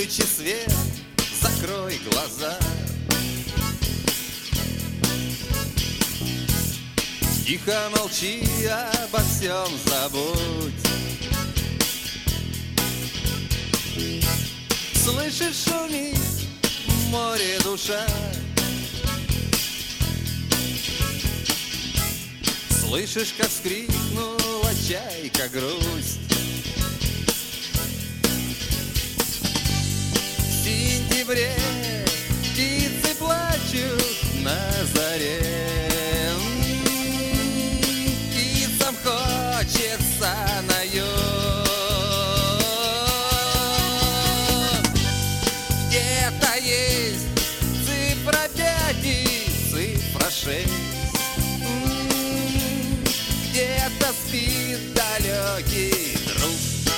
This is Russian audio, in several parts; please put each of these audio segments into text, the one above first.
Выключи свет, закрой глаза. Тихо молчи, обо всем забудь. Слышишь, шумит в море душа. Слышишь, как вскрикнула чайка грусть. В сентябре птицы плачут на заре. Птицам хочется на юг. Где-то есть цифра 5 и цифра 6. Где-то спит далекий друг.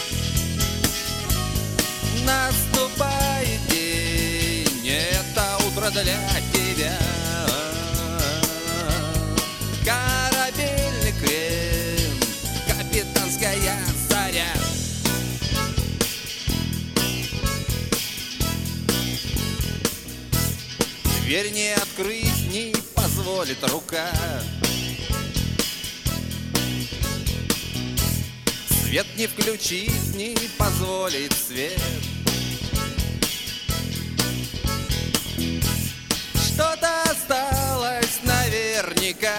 Наступает день, это утро для тебя. Корабельный крен, капитанская заря. Дверь не открыть не позволит рука. Свет не включить не позволит свет. Что-то осталось наверняка.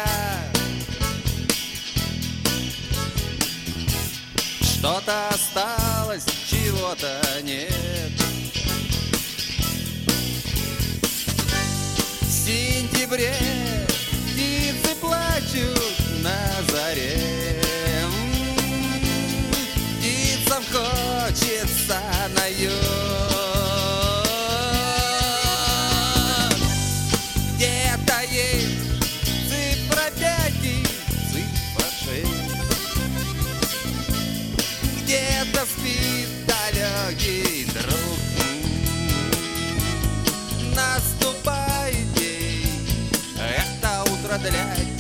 Что-то осталось, чего-то нет. В сентябре птицы плачут на заре. Птицам хочется на юг. Где-то есть цифра 5 и цифра 6. Где-то спит далекий друг. Наступает день, это утро для